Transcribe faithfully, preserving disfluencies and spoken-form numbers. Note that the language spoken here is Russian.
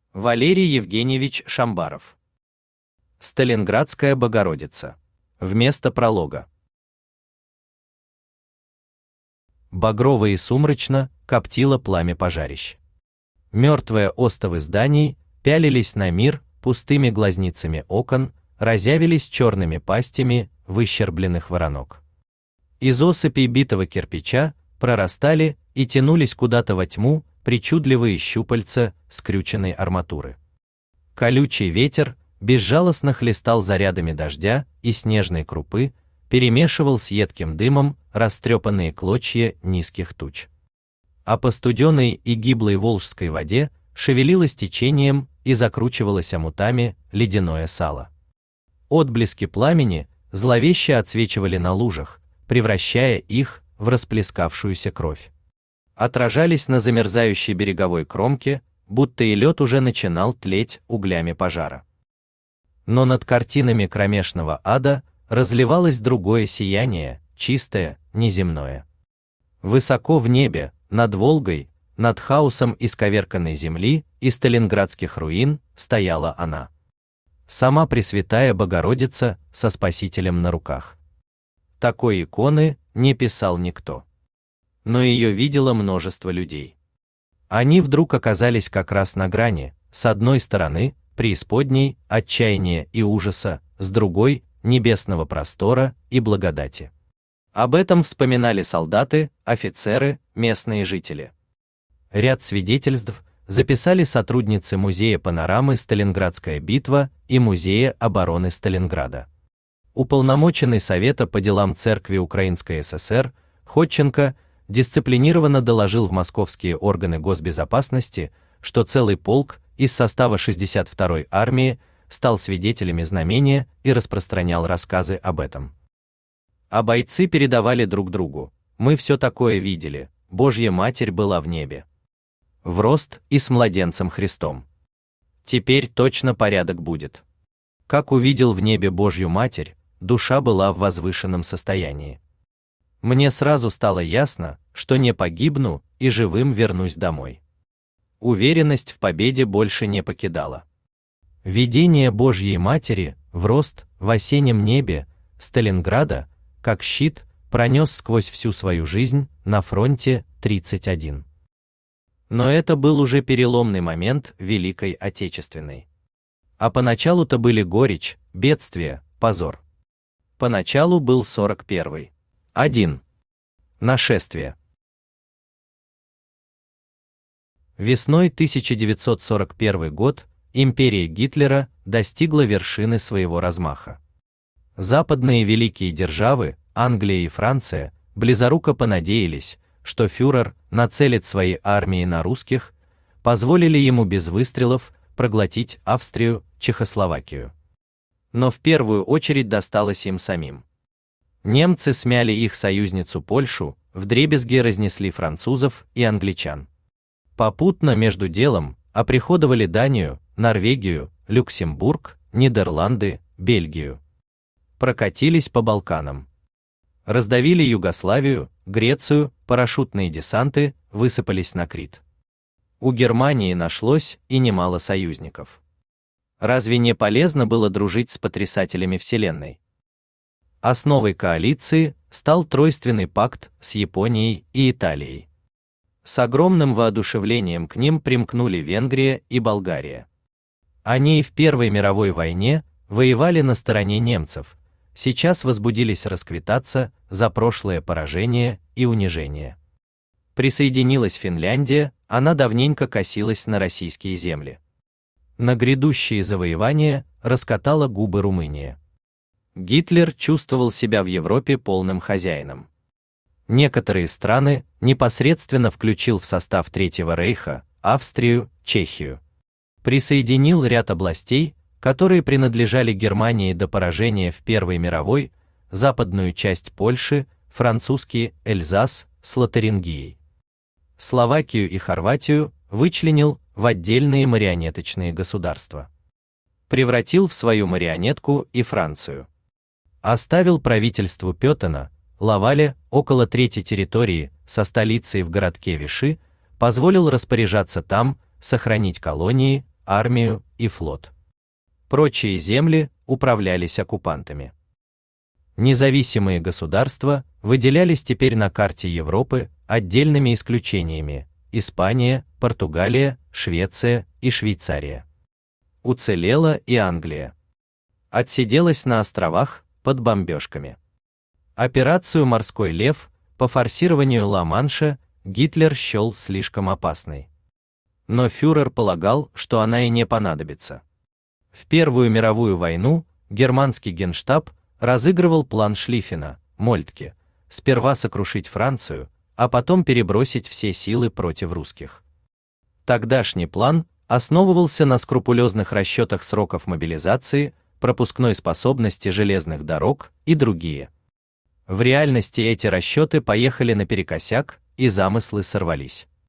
Валерий Евгеньевич Шамбаров. Сталинградская Богородица. Вместо пролога. Багрово и сумрачно коптило пламя пожарищ. Мертвые остовы зданий пялились на мир пустыми глазницами окон, разявились черными пастями выщербленных воронок. Из осыпей битого кирпича прорастали и тянулись куда-то во тьму причудливые щупальца скрюченной арматуры. Колючий ветер безжалостно хлестал зарядами дождя и снежной крупы, перемешивал с едким дымом растрепанные клочья низких туч. А по студеной и гиблой волжской воде шевелилось течением и закручивалось омутами ледяное сало. Отблески пламени зловеще отсвечивали на лужах, превращая их в расплескавшуюся кровь. Отражались на замерзающей береговой кромке, будто и лед уже начинал тлеть углями пожара. Но над картинами кромешного ада разливалось другое сияние, чистое, неземное. Высоко в небе, над Волгой, над хаосом исковерканной земли и сталинградских руин стояла она. Сама Пресвятая Богородица со Спасителем на руках. Такой иконы не писал никто. Но ее видело множество людей. Они вдруг оказались как раз на грани, с одной стороны преисподней, отчаяния и ужаса, с другой небесного простора и благодати. Об этом вспоминали солдаты, офицеры, местные жители. Ряд свидетельств записали сотрудницы музея панорамы «Сталинградская битва» и музея обороны Сталинграда. Уполномоченный Совета по делам Церкви Украинской ССР Ходченко дисциплинированно доложил в московские органы госбезопасности, что целый полк из состава шестьдесят второй армии стал свидетелями знамения и распространял рассказы об этом. А бойцы передавали друг другу: мы все такое видели, Божья Матерь была в небе. В рост и с младенцем Христом. Теперь точно порядок будет. Как увидел в небе Божью Матерь, душа была в возвышенном состоянии. Мне сразу стало ясно, что не погибну и живым вернусь домой. Уверенность в победе больше не покидала. Видение Божьей Матери в рост в осеннем небе Сталинграда, как щит, пронес сквозь всю свою жизнь на фронте тридцать один. Но это был уже переломный момент Великой Отечественной. А поначалу-то были горечь, бедствие, позор. Поначалу был сорок первый. один. Нашествие. Весной тысяча девятьсот сорок первый год империя Гитлера достигла вершины своего размаха. Западные великие державы, Англия и Франция, близоруко понадеялись, что фюрер нацелит свои армии на русских, позволили ему без выстрелов проглотить Австрию, Чехословакию. Но в первую очередь досталось им самим. Немцы смяли их союзницу Польшу, вдребезги разнесли французов и англичан. Попутно между делом оприходовали Данию, Норвегию, Люксембург, Нидерланды, Бельгию. Прокатились по Балканам. Раздавили Югославию, Грецию, парашютные десанты высыпались на Крит. У Германии нашлось и немало союзников. Разве не полезно было дружить с потрясателями Вселенной? Основой коалиции стал тройственный пакт с Японией и Италией. С огромным воодушевлением к ним примкнули Венгрия и Болгария. Они и в Первой мировой войне воевали на стороне немцев, сейчас возбудились расквитаться за прошлое поражение и унижение. Присоединилась Финляндия, она давненько косилась на российские земли. На грядущие завоевания раскатала губы Румыния. Гитлер чувствовал себя в Европе полным хозяином. Некоторые страны непосредственно включил в состав Третьего Рейха, Австрию, Чехию. Присоединил ряд областей, которые принадлежали Германии до поражения в Первой мировой, западную часть Польши, французский Эльзас с Лотарингией. Словакию и Хорватию вычленил в отдельные марионеточные государства. Превратил в свою марионетку и Францию. Оставил правительству Пётена, Лаваля около трети территории со столицей в городке Виши, позволил распоряжаться там, сохранить колонии, армию и флот. Прочие земли управлялись оккупантами. Независимые государства выделялись теперь на карте Европы отдельными исключениями: Испания, Португалия, Швеция и Швейцария. Уцелела и Англия. Отсиделась на островах под бомбежками. Операцию «Морской лев» по форсированию Ла-Манша Гитлер счел слишком опасной. Но фюрер полагал, что она и не понадобится. В Первую мировую войну германский генштаб разыгрывал план Шлиффена, Мольтке, сперва сокрушить Францию, а потом перебросить все силы против русских. Тогдашний план основывался на скрупулезных расчетах сроков мобилизации, пропускной способности железных дорог и другие. В реальности эти расчеты поехали наперекосяк, и замыслы сорвались.